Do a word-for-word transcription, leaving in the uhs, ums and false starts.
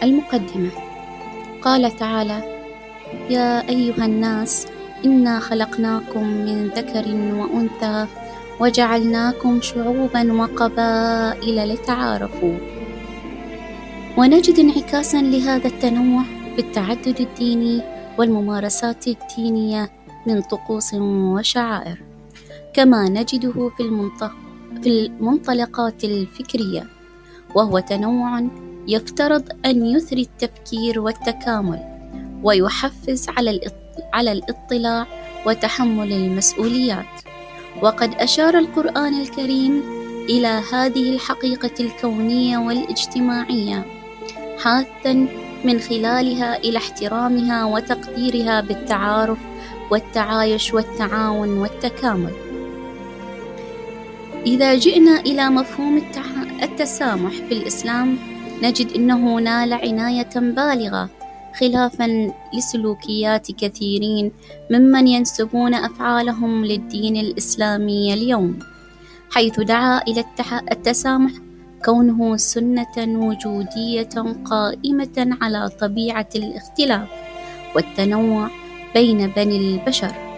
المقدمة. قال تعالى: يا أيها الناس إنا خلقناكم من ذكر وأنثى وجعلناكم شعوبا وقبائل لتعارفوا. ونجد انعكاسا لهذا التنوع في التعدد الديني والممارسات الدينية من طقوس وشعائر، كما نجده في المنطق في المنطلقات الفكرية، وهو تنوع يفترض أن يثري التفكير والتكامل ويحفز على على الاطلاع وتحمل المسؤوليات. وقد أشار القرآن الكريم إلى هذه الحقيقة الكونية والاجتماعية، حاثا من خلالها إلى احترامها وتقديرها بالتعارف والتعايش والتعاون والتكامل. إذا جئنا إلى مفهوم التسامح في الإسلام، نجد أنه نال عناية بالغة، خلافا لسلوكيات كثيرين ممن ينسبون أفعالهم للدين الإسلامي اليوم، حيث دعا إلى التسامح كونه سنة وجودية قائمة على طبيعة الاختلاف والتنوع بين بني البشر.